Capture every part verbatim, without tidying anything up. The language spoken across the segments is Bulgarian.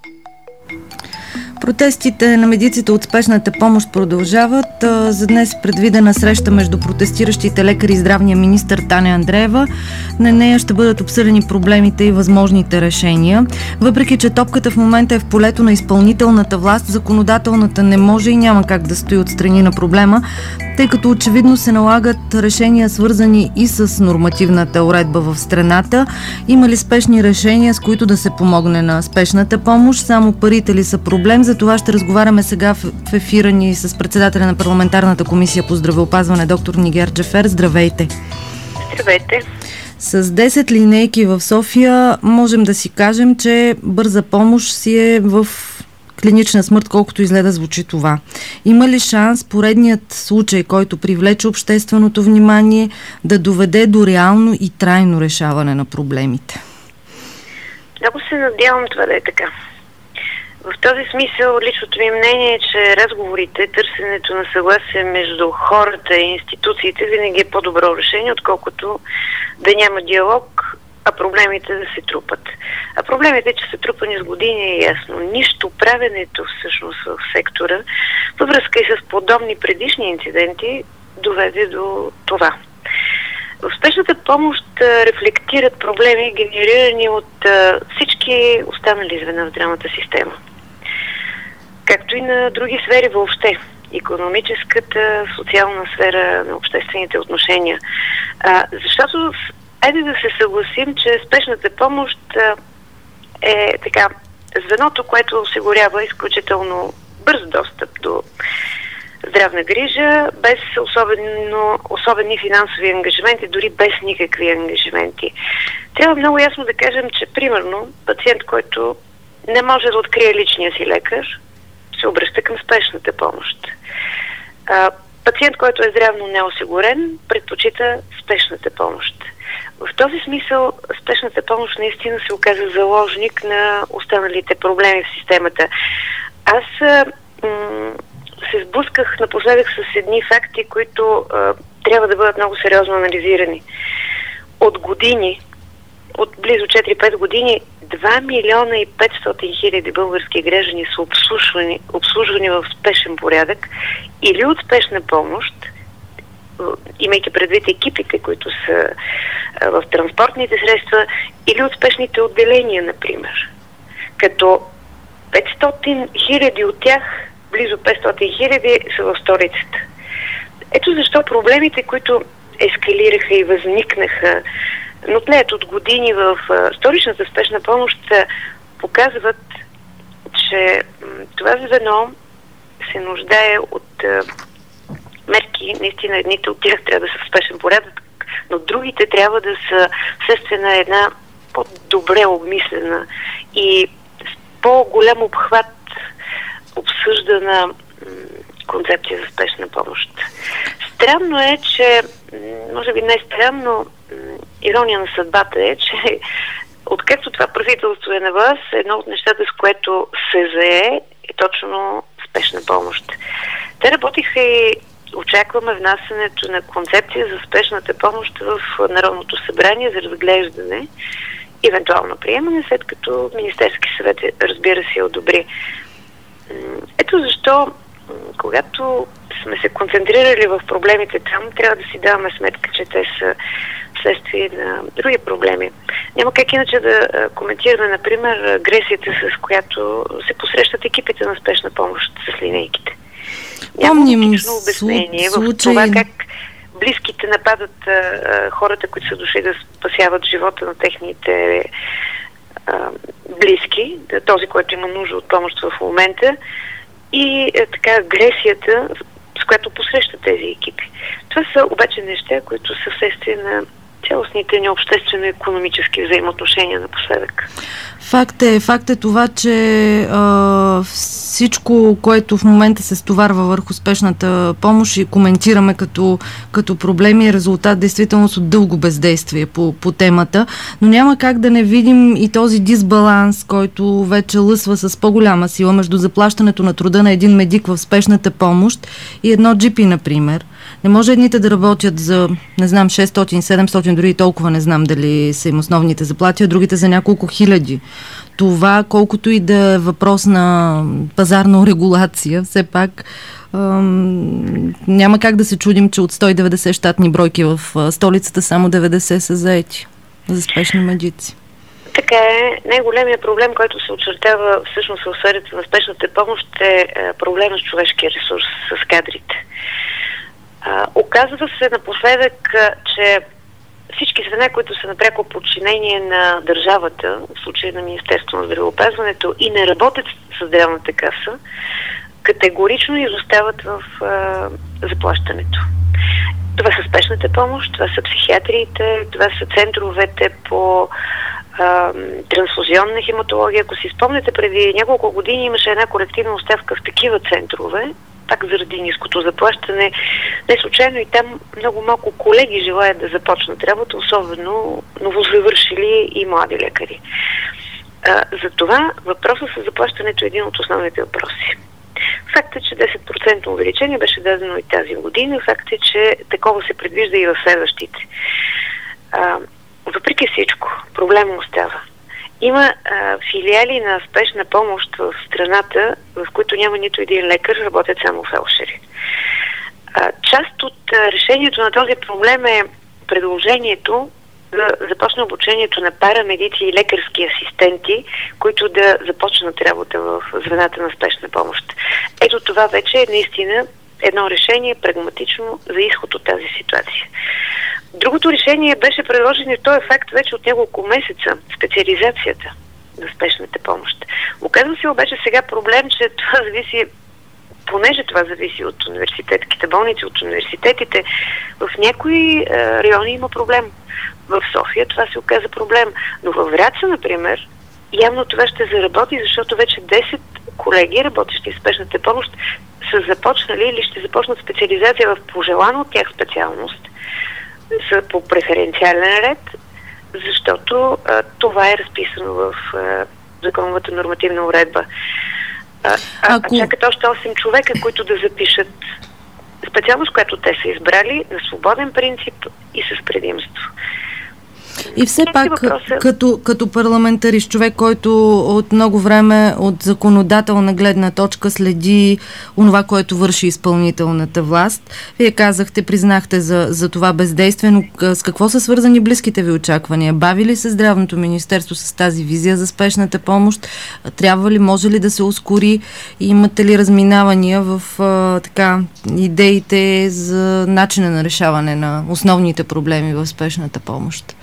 Протестите на медиците от спешната помощ продължават. За днес е предвидена среща между протестиращите лекари и здравния министър Таня Андреева. На нея ще бъдат обсъдени проблемите и възможните решения. Въпреки че топката в момента е в полето на изпълнителната власт, законодателната не може и няма как да стои отстрани на проблема, тъй като очевидно се налагат решения, свързани и с нормативната уредба в страната. Има ли спешни решения, с които да се помогне на спешната помощ? Само парите ли са проблем? За това ще разговаряме сега в ефира ни с председателя на парламентарната комисия по здравеопазване доктор Нигяр Джафер. Здравейте! Здравейте! С десет линейки в София можем да си кажем, че бърза помощ си е в клинична смърт, колкото изгледа звучи това. Има ли шанс поредният случай, който привлече общественото внимание, да доведе до реално и трайно решаване на проблемите? Много се надявам това да е така. В този смисъл личното ми мнение е, че разговорите, търсенето на съгласие между хората и институциите винаги е по-добро решение, отколкото да няма диалог, а проблемите да се трупат. А проблемите, че са трупани с години, е ясно. Нищо правенето всъщност в сектора, във връзка и с подобни предишни инциденти, доведе до това. В спешната помощ рефлектират проблеми, генерирани от всички останали звена в здравната система. Както и на други сфери въобще. Икономическата, социална сфера, на обществените отношения. А, защото, айде да се съгласим, че спешната помощ а, е така звеното, което осигурява изключително бърз достъп до здравна грижа, без особено, особени финансови ангажименти, дори без никакви ангажименти. Трябва много ясно да кажем, че примерно пациент, който не може да открие личния си лекар, се обръща към спешната помощ. А, пациент, който е здравно неосигурен, предпочита спешната помощ. В този смисъл спешната помощ наистина се оказа заложник на останалите проблеми в системата. Аз а, м- се сблъсках напоследък с едни факти, които а, трябва да бъдат много сериозно анализирани. От години, от близо четири-пет години, два милиона и петстотин хиляди български граждани са обслужвани, обслужвани в спешен порядък или от спешна помощ, имайки предвид екипите, които са а, в транспортните средства, или от спешните отделения, например. Като петстотин хиляди от тях, близо петстотин хиляди, са в столицата. Ето защо проблемите, които ескалираха и възникнаха, но тлеят от години в а, столичната спешна помощ, показват, че м- това звено се нуждае от а, мерки. Наистина, едните от тях трябва да са в спешен порядък, но другите трябва да са вследствие на една по-добре обмислена и с по-голям обхват обсъждана м- концепция за спешна помощ. Странно е, че, може би най-странно, ирония на съдбата е, че откакто това правителство е на вас, едно от нещата, с което се зае, е точно спешна помощ. Те работиха и очакваме внасянето на концепция за спешната помощ в Народното събрание за разглеждане, евентуално приемане, след като Министерски съвет, разбира се, одобри. Ето защо, когато сме се концентрирали в проблемите там, трябва да си даваме сметка, че те са вследствие на други проблеми. Няма как иначе да коментираме, например, агресията, с която се посрещат екипите на спешна помощ с линейките. Няма логично обяснение в това как близките нападат а, хората, които са дошли да спасяват живота на техните а, близки, този, който има нужда от помощ в момента, и а, така агресията, с която посрещат тези екипи. Това са обаче неща, които са вследствие на цялостните ни обществено-икономически взаимоотношения напоследък. Факт е, факт е това, че а, всичко, което в момента се стоварва върху спешната помощ и коментираме като, като проблеми, е резултат действително от дълго бездействие по, по темата, но няма как да не видим и този дисбаланс, който вече лъсва с по-голяма сила между заплащането на труда на един медик в спешната помощ и едно джипи, например. Не може едните да работят за, не знам, шестстотин, седемстотин, дори толкова не знам дали са им основните заплати, а другите за няколко хиляди. Това, колкото и да е въпрос на пазарна регулация, все пак ам, няма как да се чудим, че от сто и деветдесет щатни бройки в столицата само деветдесет са заети за спешни медици. Така е. Най-големият проблем, който се очертава всъщност в сферата на спешната помощ, е проблема с човешкия ресурс, с кадрите. А, оказва се напоследък, че всички звена, които са на пряко подчинение на държавата, в случая на Министерството на здравеопазването, и не работят с здравната каса, категорично изостават в а, заплащането. Това са спешната помощ, това са психиатриите, това са центровете по а, трансфузионна хематология. Ако си спомняте, преди няколко години имаше една колективна оставка в такива центрове, пак заради ниското заплащане. Не случайно и там много малко колеги желаят да започнат работа, особено новозавършили и млади лекари. А, затова въпросът с заплащането е един от основните въпроси. Факт е, че десет процента увеличение беше дадено и тази година. Факт е, че такова се предвижда и в следващите. А, въпреки всичко, проблема остава. Има а, филиали на спешна помощ в страната, в които няма нито един лекар, работят само фелшери. А, част от а, решението на този проблем е предложението да започне обучението на парамедици и лекарски асистенти, които да започнат работа в звената на спешна помощ. Ето това вече е наистина едно решение прагматично за изход от тази ситуация. Другото решение беше предложено и то е факт вече от няколко месеца – специализацията на спешната помощ. Оказва се обаче сега проблем, че това зависи, понеже това зависи от университетските болници, от университетите, в някои е, райони има проблем. В София това се оказа проблем. Но във Враца, например, явно това ще заработи, защото вече десет колеги, работещи в спешната помощ, са започнали или ще започнат специализация в пожелана от тях специалност, са по преференциален ред, защото а, това е разписано в а, законовата нормативна уредба. А, Ако... а чакат още осем човека, които да запишат специалност, която те са избрали на свободен принцип и с предимство. И все пак, като, като парламентарист, човек, който от много време от законодателна гледна точка следи онова, което върши изпълнителната власт, вие казахте, признахте за, за това бездействие, но с какво са свързани близките ви очаквания? Бави ли се Здравното министерство с тази визия за спешната помощ? Трябва ли, може ли да се ускори? Имате ли разминавания в а, така, идеите за начина на решаване на основните проблеми в спешната помощ?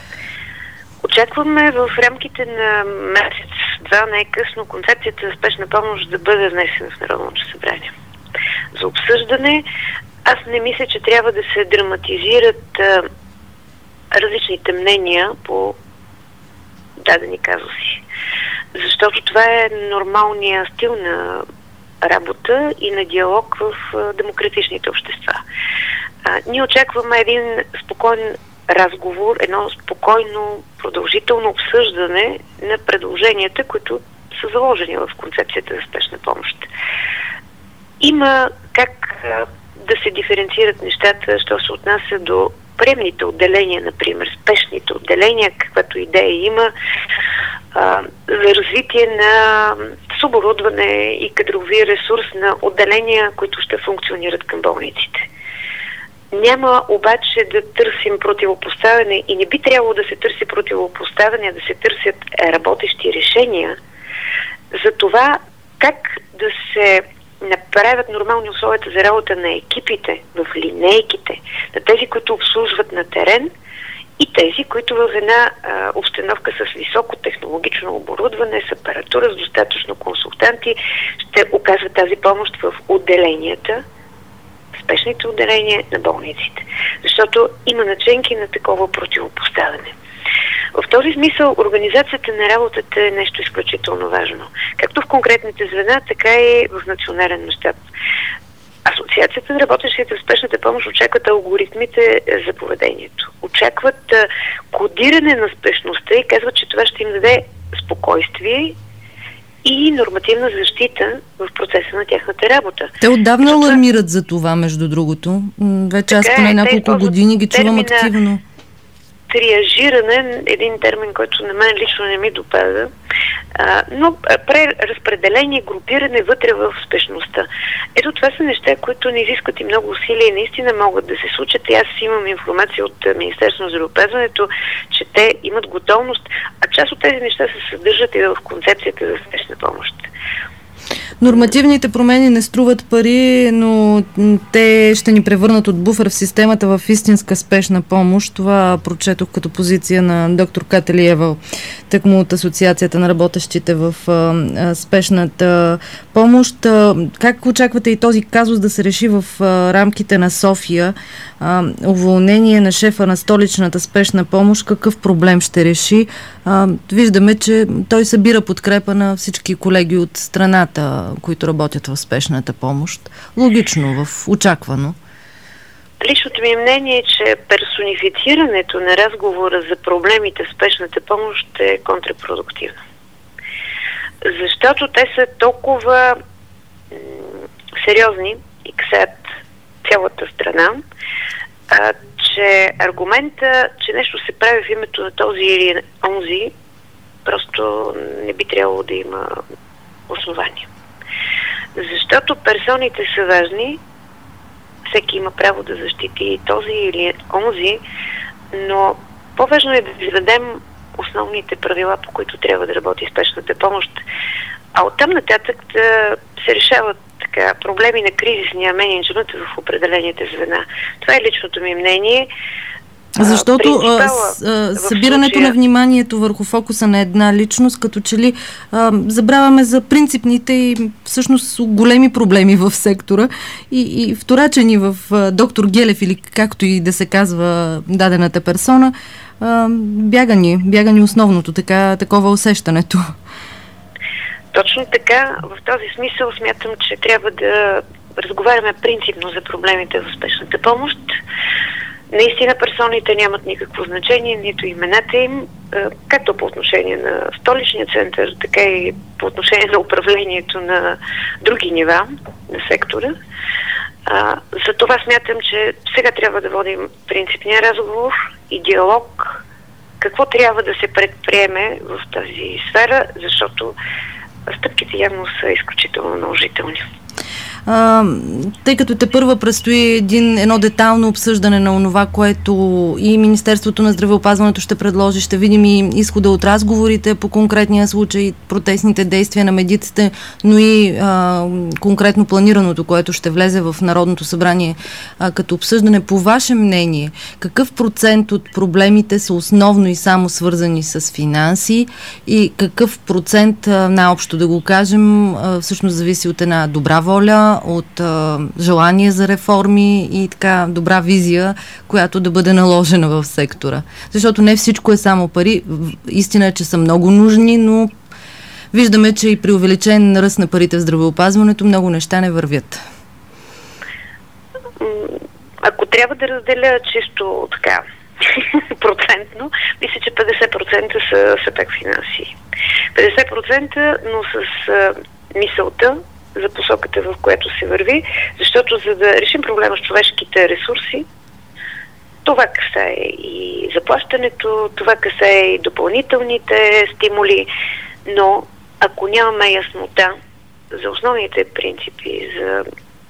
Очакваме в рамките на месец-два най-късно концепцията за спешна помощ да бъде внесена в Народното събрание. За обсъждане, аз не мисля, че трябва да се драматизират а, различните мнения по дадени казуси. Защото това е нормалният стил на работа и на диалог в а, демократичните общества. А, ние очакваме един спокоен разговор, едно спокойно, продължително обсъждане на предложенията, които са заложени в концепцията за спешна помощ. Има как а, да се диференцират нещата, що се отнася до приемните отделения, например, спешните отделения, каквато идея има а, за развитие на оборудване и кадрови ресурс на отделения, които ще функционират към болниците. Няма обаче да търсим противопоставяне и не би трябвало да се търси противопоставяне, а да се търсят работещи решения за това как да се направят нормални условията за работа на екипите, в линейките, на тези, които обслужват на терен и тези, които в една а, обстановка с високо технологично оборудване, с апаратура, с достатъчно консултанти, ще оказват тази помощ в отделенията, спешните отделения на болниците. Защото има наченки на такова противопоставяне. В този смисъл организацията на работата е нещо изключително важно. Както в конкретните звена, така и в национален мащаб. Асоциацията на работещите в спешната помощ очакват алгоритмите за поведението. Очакват кодиране на спешността и казват, че това ще им даде спокойствие и нормативна защита в процеса на тяхната работа. Те отдавна Защото... алармират за това, между другото. Вече аз поне няколко години ги чувам активно. триажиране, един термин, който на мен лично не ми допада, а, но преразпределение, групиране вътре в спешността. Ето това са неща, които не изискват и много усилия и наистина могат да се случат. И аз имам информация от Министерството на здравеопазването, че те имат готовност, а част от тези неща се съдържат и в концепцията за спешна помощ. Нормативните промени не струват пари, но те ще ни превърнат от буфер в системата в истинска спешна помощ. Това прочетох като позиция на доктор Кателиева, тъкмо от Асоциацията на работещите в а, а, спешната помощ. А, как очаквате и този казус да се реши в а, рамките на София? А, уволнение на шефа на столичната спешна помощ, какъв проблем ще реши? А, виждаме, че той събира подкрепа на всички колеги от страната, които работят в спешната помощ. Логично, в очаквано. Личното ми мнение е, че персонифицирането на разговора за проблемите в спешната помощ е контрапродуктивно. Защото те са толкова м- сериозни и касаят цялата страна, а, че аргумента, че нещо се прави в името на този или онзи, просто не би трябвало да има основания. Защото персоните са важни, всеки има право да защити този или онзи, но по-важно е да изведем основните правила, по които трябва да работи спешната помощ, а оттам нататък да се решават така проблеми на кризисния мениджмънт в определените звена. Това е личното ми мнение. Защото а, с, а, събирането случая... на вниманието върху фокуса на една личност, като че ли а, забравяме за принципните и всъщност големи проблеми в сектора и, и вторачени в а, доктор Гелев или както и да се казва дадената персона, а, бяга ни, бяга ни основното, така, такова усещането. Точно така, в този смисъл смятам, че трябва да разговаряме принципно за проблемите в спешната помощ. Наистина персоните нямат никакво значение, нито имената им, както по отношение на столичния център, така и по отношение на управлението на други нива на сектора. За това смятам, че сега трябва да водим принципния разговор и диалог, какво трябва да се предприеме в тази сфера, защото стъпките явно са изключително наложителни. А, тъй като тепърва предстои един, едно детайлно обсъждане на онова, което и Министерството на здравеопазването ще предложи, ще видим и изхода от разговорите по конкретния случай, протестните действия на медиците, но и а, конкретно планираното, което ще влезе в Народното събрание а, като обсъждане. По ваше мнение, какъв процент от проблемите са основно и само свързани с финанси и какъв процент, а, най-общо да го кажем, а, всъщност зависи от една добра воля, от а, желание за реформи и така добра визия, която да бъде наложена в сектора. Защото не всичко е само пари. Истина е, че са много нужни, но виждаме, че и при увеличен ръст на парите в здравеопазването много неща не вървят. Ако трябва да разделя чисто така процентно, мисля, че петдесет процента са, са пак финанси. петдесет процента, но с а, мисълта за посоката, в която се върви, защото за да решим проблема с човешките ресурси, това касае и заплащането, това касае и допълнителните стимули, но ако нямаме яснота за основните принципи, за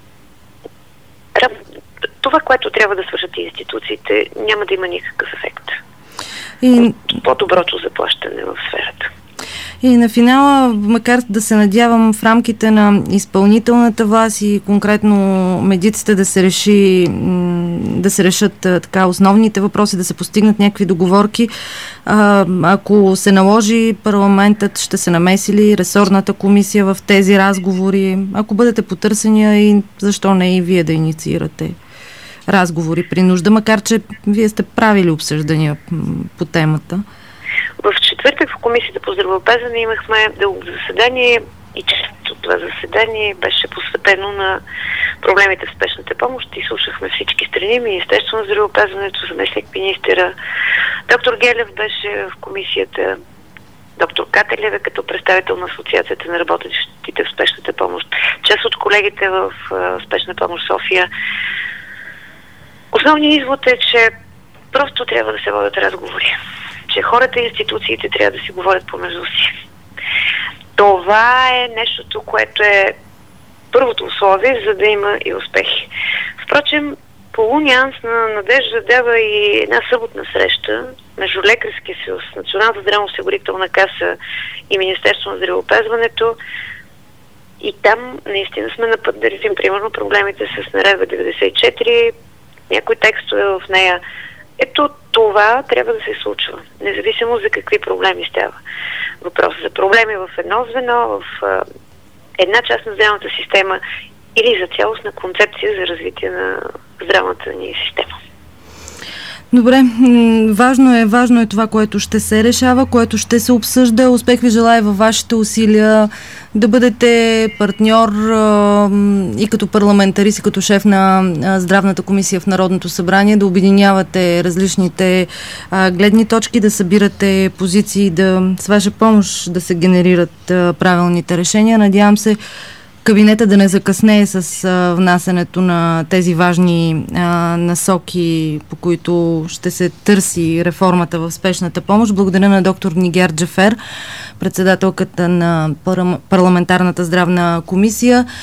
това, което трябва да свършат институциите, няма да има никакъв ефект и от по-доброто заплащане в сферата. И на финала, макар да се надявам в рамките на изпълнителната власт и конкретно медиците да се реши, да се решат така основните въпроси, да се постигнат някакви договорки, а, ако се наложи, парламентът ще се намеси ли, ресорната комисия в тези разговори, ако бъдете потърсени, и защо не и вие да инициирате разговори при нужда, макар че вие сте правили обсъждания по темата. В четвъртък в Комисията по здравеопазване имахме дълго заседание и част от това заседание беше посветено на проблемите в спешната помощ и слушахме всички страни, Министерство на здравеопазването, заместник министъра. Доктор Гелев беше в комисията, доктор Кателева като представител на Асоциацията на работещите в спешната помощ, част от колегите в спешна помощ София. Основният извод е, че просто трябва да се водят разговори. Че хората и институциите трябва да си говорят помежду си. Това е нещото, което е първото условие, за да има и успехи. Впрочем, полунянс на надежда дава и една съботна среща между Лекарския съюз, Националната здравноосигурителна каса и Министерство на здравеопазването. И там наистина сме на път да решим, примерно, проблемите с наредба деветдесет и четири, някои текстове в нея. Ето това трябва да се случва, независимо за какви проблеми става въпрос. За проблеми в едно звено, в а, една част на здравната система или за цялостна концепция за развитие на здравната ни система. Добре, важно е, важно е това, което ще се решава, което ще се обсъжда. Успех ви желая във вашите усилия да бъдете партньор и като парламентарист, и като шеф на Здравната комисия в Народното събрание, да обединявате различните гледни точки, да събирате позиции, да с ваша помощ да се генерират правилните решения. Надявам се кабинета да не закъснее с а, внасянето на тези важни а, насоки, по които ще се търси реформата в спешната помощ. Благодаря на доктор Нигяр Джафер, председателката на парламентарната здравна комисия.